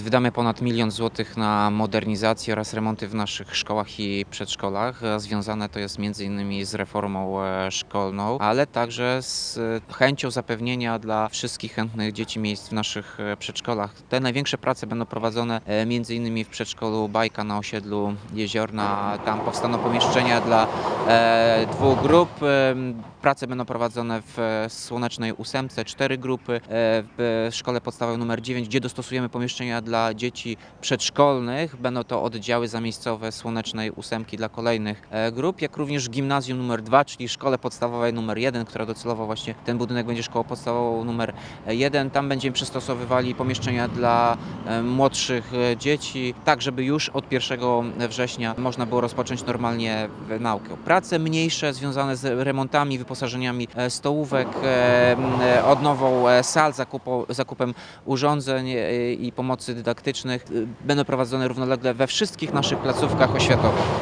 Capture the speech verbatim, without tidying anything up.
Wydamy ponad milion złotych na modernizację oraz remonty w naszych szkołach i przedszkolach. Związane to jest między innymi z reformą e, szkolną, ale także z e, chęcią zapewnienia dla wszystkich chętnych dzieci miejsc w naszych e, przedszkolach. Te największe prace będą prowadzone e, między innymi w przedszkolu Bajka na osiedlu Jeziorna. Tam powstaną pomieszczenia dla e, dwóch grup. E, prace będą prowadzone w e, Słonecznej Ósemce, cztery grupy. E, w szkole podstawowej numer dziewięć, gdzie dostosujemy pomieszczenia dla dla dzieci przedszkolnych. Będą to oddziały zamiejscowe Słonecznej Ósemki dla kolejnych e, grup, jak również gimnazjum numer dwa, czyli szkole podstawowej numer jeden, która docelowo właśnie ten budynek będzie szkołą podstawową numer jeden. Tam będziemy przystosowywali pomieszczenia dla e, młodszych e, dzieci, tak żeby już od pierwszego września można było rozpocząć normalnie naukę. Prace mniejsze związane z remontami, wyposażeniami e, stołówek, e, e, odnową e, sal, zakupu, zakupem urządzeń e, i pomocy dydaktycznych będą prowadzone równolegle we wszystkich naszych placówkach oświatowych.